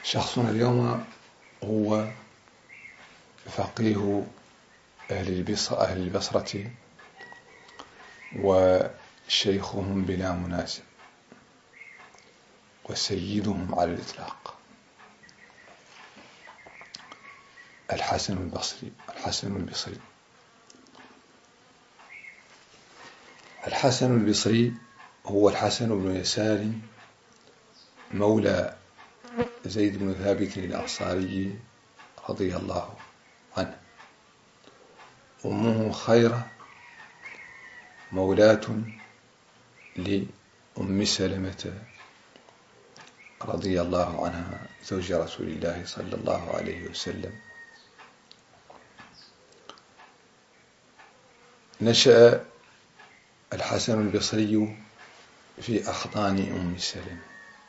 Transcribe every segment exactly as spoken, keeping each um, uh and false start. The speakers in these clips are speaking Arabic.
شخصنا اليوم هو فقيه أهل البصرة وشيخهم بلا منازع وسيدهم على الإطلاق، الحسن البصري الحسن البصري الحسن البصري هو الحسن بن يسار مولى زيد بن ثابت الأنصاري رضي الله عنه. أمه خيرة مولاة لأم سلمة رضي الله عنها زوج رسول الله صلى الله عليه وسلم. نشأ الحسن البصري في أحضان أم سلمة،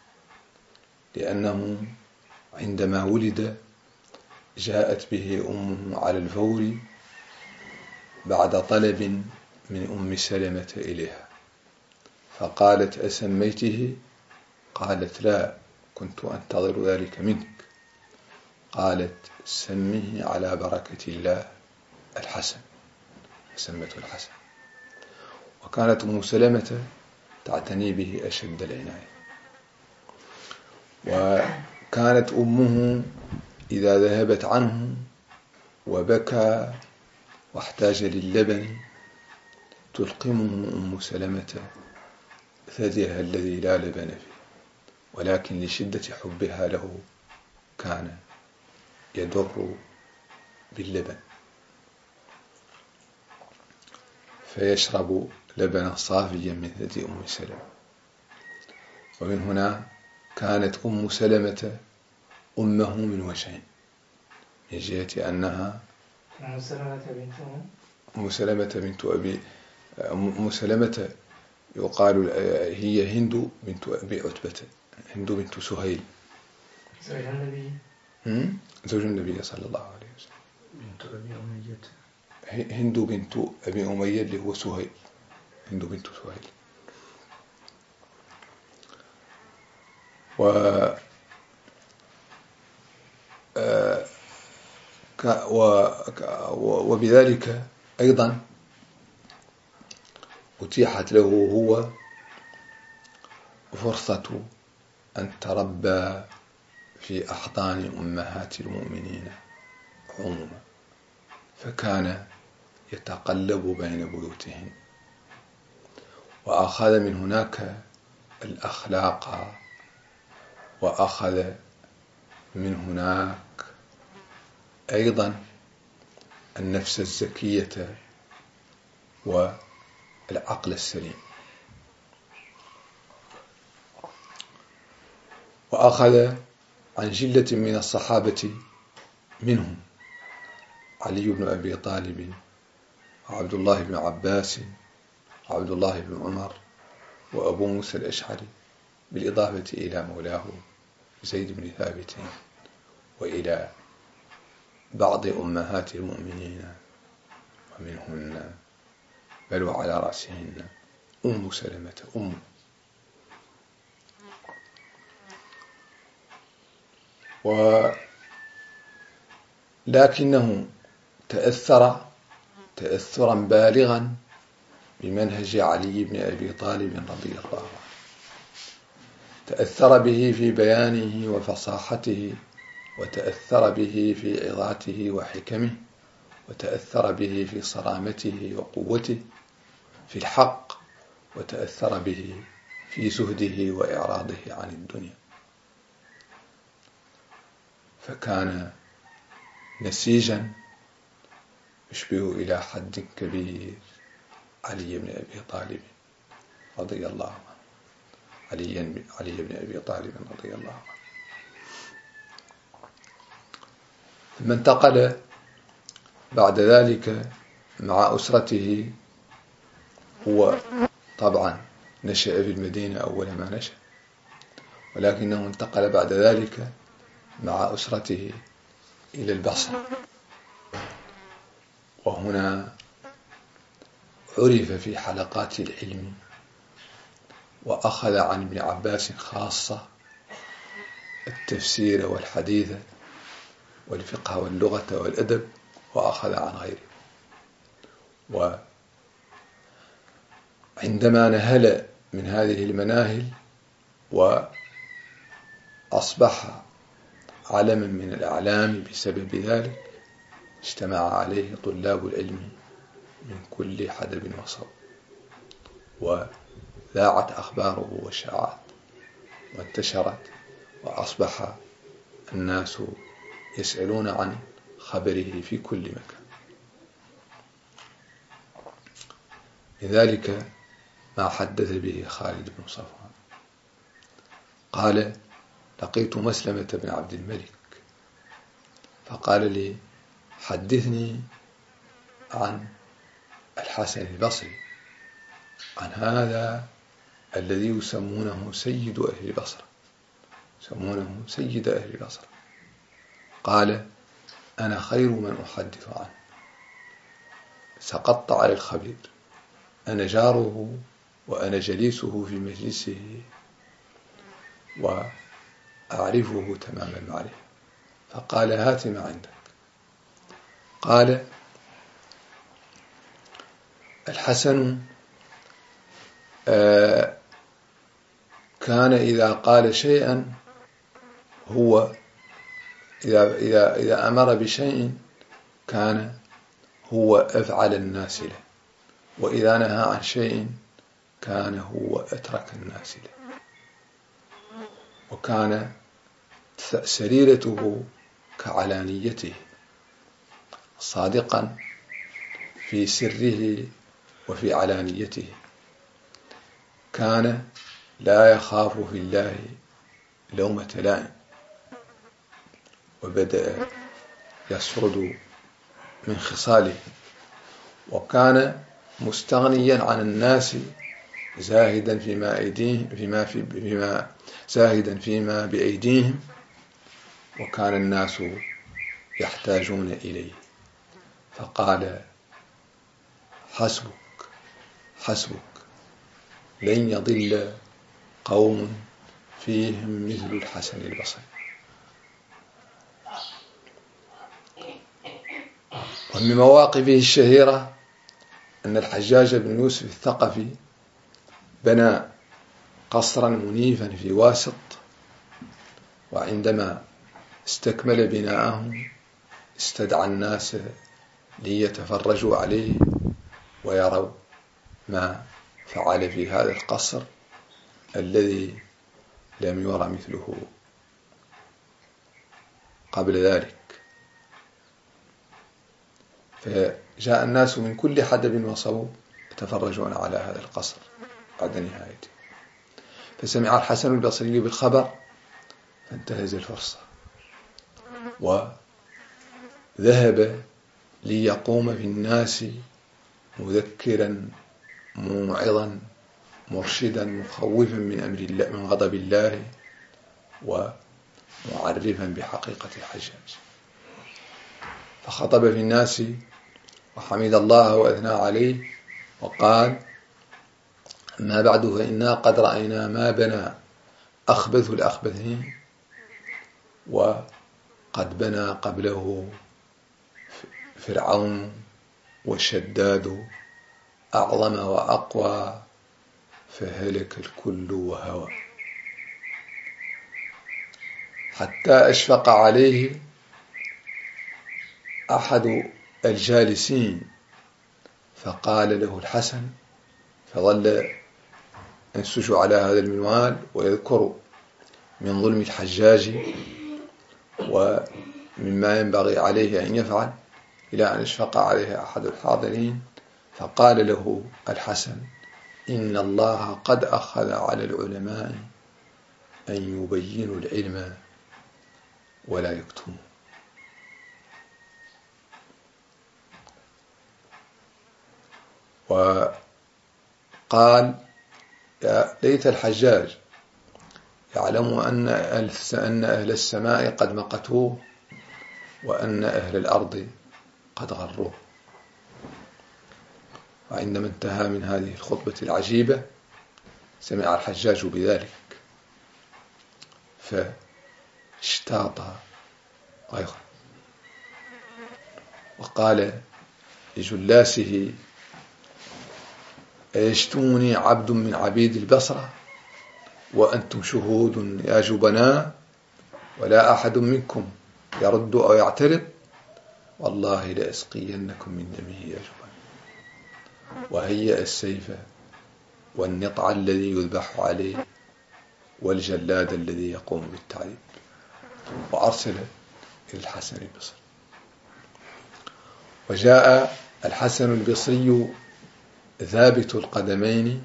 لأنه عندما ولد جاءت به أمه على الفور بعد طلب من أم سلمة إليها، فقالت: أسميته؟ قالت: لا، كنت أنتظر ذلك منك. قالت: سميه على بركة الله الحسن، فسمته الحسن. وكانت أم سلمة تعتني به أشد العناية، وكانت أمه إذا ذهبت عنه وبكى واحتاج للبن تلقمه أم سلمة ثديها الذي لا لبن فيه، ولكن لشدة حبها له كان يدر باللبن فيشرب لبنا صافيا من ثدي أم سلمة. ومن هنا كانت أم سلمة أمه من وجهين، من جهة أنها أم سلمة بنت أم سلمة بنت أبي أم سلمة يقال هي هند بنت أبي عتبة، هند بنت سهيل زوج النبي زوج النبي صلى الله عليه وسلم، بنت أبي أمية، هند بنت أبي أمية اللي هو سهيل، هند بنت سهيل. و وبذلك أيضا أتيحت له هو فرصة أن تربى في أحضان أمهات المؤمنين عموما، فكان يتقلب بين بيوتهن، وأخذ من هناك الأخلاق، وأخذ من هناك أيضا النفس الزكية والعقل السليم. وأخذ عن جلة من الصحابة منهم علي بن أبي طالب وعبد الله بن عباس وعبد الله بن عمر وأبو موسى الأشعري، بالإضافة إلى مولاه زيد بن ثابت، وإلى بعض أمهات المؤمنين، ومنهن بل وعلى رأسهن أم سلمة أم. ولكنه تأثر تأثرا بالغا بمنهج علي بن أبي طالب رضي الله عنه، تأثر به في بيانه وفصاحته، وتأثر به في عظاته وحكمه، وتأثر به في صرامته وقوته في الحق، وتأثر به في زهده وإعراضه عن الدنيا، فكان نسيجا يشبه إلى حد كبير علي بن أبي طالب رضي الله عنه، علي علي بن أبي طالب رضي الله عنه. ثم انتقل بعد ذلك مع أسرته، هو طبعا نشأ في المدينة أول ما نشأ، ولكنه انتقل بعد ذلك مع أسرته إلى البصرة، وهنا عرف في حلقات العلم، وأخذ عن ابن عباس خاصة التفسير والحديث والفقه واللغة والأدب وأخذ عن غيره. وعندما نهل من هذه المناهل وأصبح علما من الأعلام بسبب ذلك، اجتمع عليه طلاب العلم من كل حدب وصوب، وذاعت أخباره وشاعت وانتشرت، وأصبح الناس يسألون عن خبره في كل مكان. لذلك ما حدث به خالد بن صفوان قال: لقيت مسلمة بن عبد الملك فقال لي: حدثني عن الحسن البصري، عن هذا الذي يسمونه سيد أهل البصرة، يسمونه سيد أهل البصرة. قال: أنا خير من أحدث عنه، سقطت على الخبير، أنا جاره وأنا جليسه في مجلسه وأعرفه تمام المعرفة. فقال: هات ما عندك. قال: الحسن آه كان إذا قال شيئا هو إذا, إذا, إذا أمر بشيء كان هو أفعل الناس له، وإذا نهى عن شيء كان هو أترك الناس له. وكان سريرته كعلانيته، صادقا في سره وفي علانيته، كان لا يخاف في الله لومة لائم. وبدأ يسرد من خصاله، وكان مستغنيا عن الناس، زاهدا فيما أيديهم فيما في فيما زاهدا فيما بأيديهم، وكان الناس يحتاجون إليه. فقال: حسبك حسبك، لن يضل قوم فيهم مثل الحسن البصري. ومن مواقفه الشهيرة أن الحجاج بن يوسف الثقفي بنى قصرا منيفا في واسط، وعندما استكمل بناءه استدعى الناس ليتفرجوا عليه ويروا ما فعل في هذا القصر الذي لم يرى مثله قبل ذلك. فجاء الناس من كل حدب وصوب يتفرجون على هذا القصر بعد نهايته. فسمع الحسن البصري بالخبر فانتهز الفرصة وذهب ليقوم في الناس مذكرا موعظا مرشدا مخوفا من أمر الله من غضب الله ومعرفا بحقيقة الحجاج. فخطب في الناس وحمد الله وأثنى عليه وقال: أما بعد، فإنا قد رأينا ما بنى أخبث الأخبثين، وقد بنى قبله فرعون وشداد أعظم وأقوى، فهلك الكل وهوى، حتى أشفق عليه أحد الجالسين فقال له الحسن، فظل ينسج على هذا المنوال ويذكر من ظلم الحجاج ومما ينبغي عليه أن يفعل، إلى أن اشفق عليه أحد الحاضرين فقال له الحسن: إن الله قد أخذ على العلماء أن يبينوا العلم ولا يكتموا. وقال: يا ليت الحجاج يعلم أن أهل السماء قد مقتوه وأن أهل الأرض قد غروه. وعندما انتهى من هذه الخطبة العجيبة سمع الحجاج بذلك اشتاط غيره، وقال لجلاسه: أيشتمني عبد من عبيد البصرة وأنتم شهود يا جبناء، ولا أحد منكم يرد أو يعترض؟ والله لأسقينكم من دمه يا جبناء. وهيأ السيف والنطع الذي يذبح عليه والجلاد الذي يقوم بالتعذيب، وأرسل إلى الحسن البصري. وجاء الحسن البصري ثابت القدمين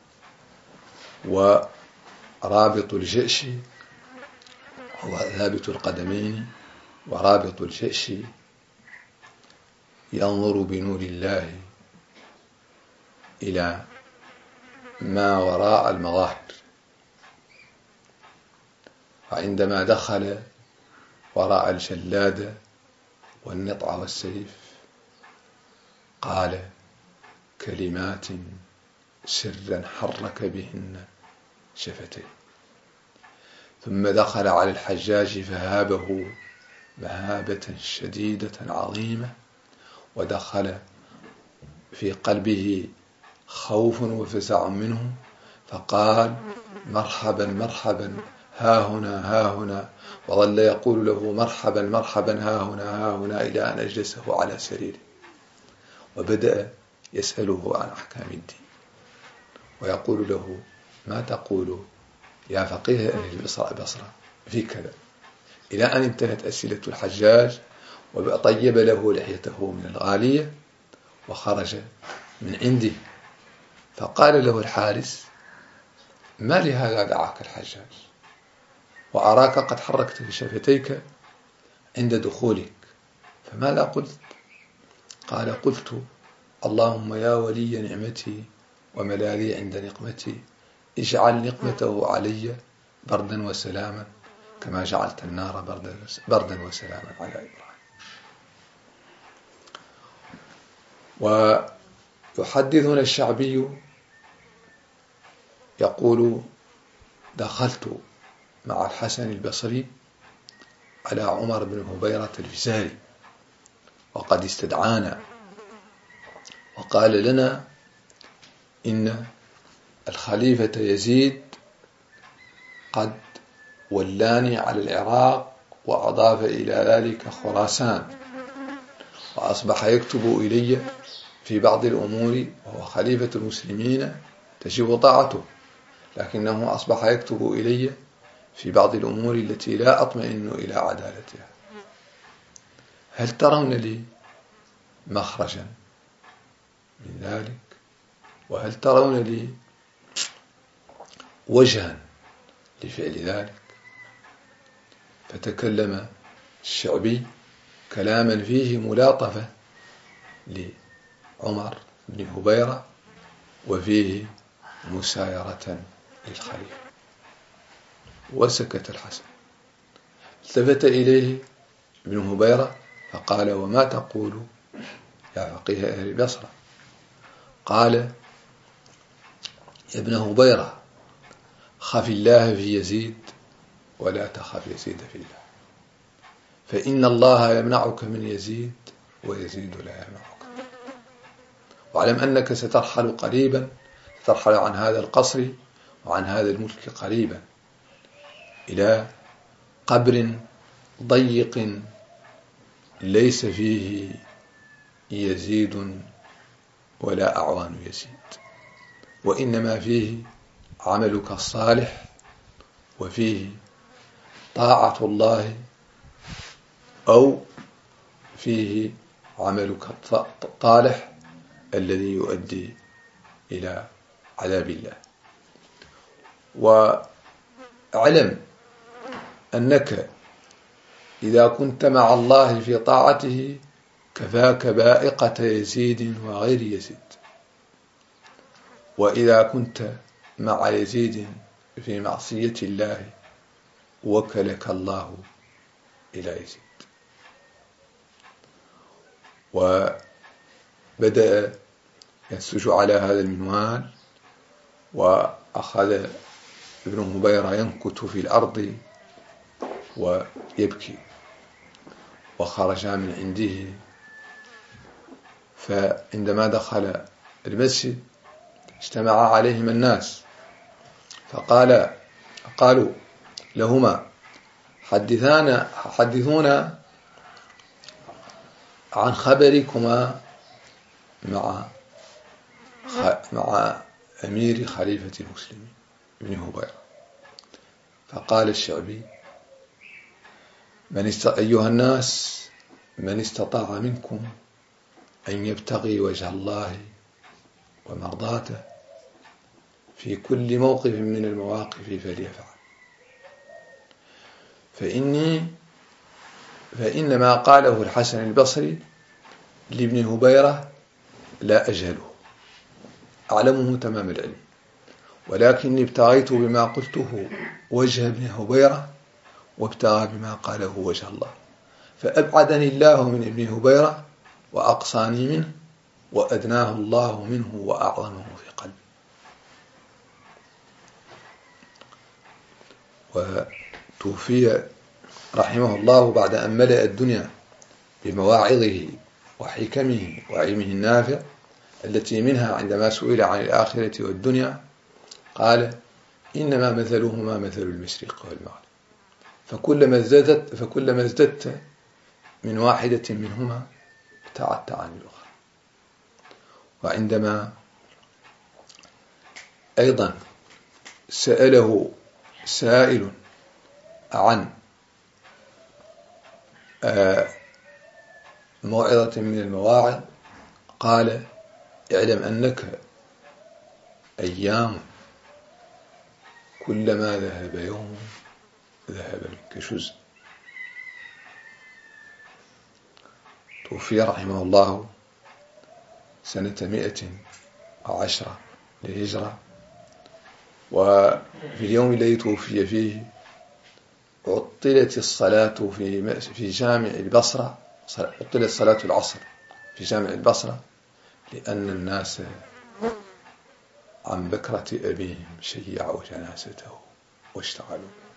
ورابط الجأش، هو ثابت القدمين ورابط الجأش، ينظر بنور الله إلى ما وراء المظاهر. وعندما دخل وراء الجلاد والنطع والسيف قال كلمات سرا حرك بهن شفتيه، ثم دخل على الحجاج فهابه مهابة شديدة عظيمة، ودخل في قلبه خوف وفزع منه، فقال مرحبا مرحبا ها هنا ها هنا، وظل يقول له مرحبا مرحبا ها هنا ها هنا إلى أن أجلسه على سريره، وبدأ يسأله عن أحكام الدين، ويقول له ما تقول يا فقيه أهل البصرة في كذا، إلى أن انتهت أسئلة الحجاج، وطيب له لحيته من الغالية وخرج من عنده. فقال له الحارس ما لهذا دعاك الحجاج وأراك قد حركت في شفتيك عند دخولك، فماذا قلت؟ قال قلت اللهم يا ولي نعمتي وملاذي عند نقمتي، اجعل نقمته علي بردا وسلاما كما جعلت النار بردا وسلاما على إبراهيم. ويحدثنا الشعبي يقول دخلت مع الحسن البصري على عمر بن هبيرة الفزاري وقد استدعانا، وقال لنا إن الخليفة يزيد قد ولاني على العراق وأضاف إلى ذلك خراسان، وأصبح يكتب إلي في بعض الأمور، وهو خليفة المسلمين تجب طاعته، لكنه أصبح يكتب إلي في بعض الأمور التي لا أطمئن إلى عدالتها. هل ترون لي مخرجا من ذلك؟ وهل ترون لي وجها لفعل ذلك؟ فتكلم الشعبي كلاما فيه ملاطفة لعمر بن هبيرة وفيه مسايرة للخليفة، وسكت الحسن. التفت إليه ابن هبيرة فقال وما تقول يا فقيه أهل البصرة؟ قال يا ابن هبيرة خف الله في يزيد ولا تخف يزيد في الله، فإن الله يمنعك من يزيد ويزيد لا يمنعك، واعلم أنك سترحل قريبا، ترحل عن هذا القصر وعن هذا الملك قريبا إلى قبر ضيق ليس فيه يزيد ولا أعوان يزيد، وإنما فيه عملك الصالح وفيه طاعة الله، أو فيه عملك الطالح الذي يؤدي إلى عذاب الله. واعلم أنك إذا كنت مع الله في طاعته كفاك بائقة يزيد وغير يزيد، وإذا كنت مع يزيد في معصية الله وكلك الله إلى يزيد. وبدأ ينسج على هذا المنوال، وأخذ ابن هبيرة ينكت في الأرض ويبكي، وخرجا من عنده. فعندما دخل المسجد اجتمع عليهما الناس، فقال قالوا لهما حدثانا حدثونا عن خبركما مع مع أمير خليفة المسلمين ابن هبيرة. فقال الشعبي: من است... أيها الناس، من استطاع منكم أن يبتغي وجه الله ومرضاته في كل موقف من المواقف فليفعل، فإني فإن ما قاله الحسن البصري لابن هبيرة لا أجهله، أعلمه تمام العلم، ولكني ابتغيت بما قلته وجه ابن هبيرة، وابتغى بما قاله وجه الله، فأبعدني الله من ابن هبيرة وأقصاني منه، وأدناه الله منه وأعظمه في قلبي. وتوفي رحمه الله بعد أن ملأ الدنيا بمواعظه وحكمه وعلمه النافع، التي منها عندما سئل عن الآخرة والدنيا قال: إنما مثلهما مثل المشرق والمغرب، فكلما ازددت فكلما ازددت من واحدة منهما ابتعدت عن الأخرى. وعندما أيضا سأله سائل عن موعظة من المواعظ قال: اعلم أنك أيام كلما ذهب يوم ذهب منك جزء. توفي رحمه الله سنة مئة وعشرة للهجرة، وفي اليوم الذي توفي فيه عطلت الصلاة في في جامع البصرة، عطلت صلاة العصر في جامع البصرة، لأن الناس عن بكرة أبيهم شيعوا جنازته واشتغلوا.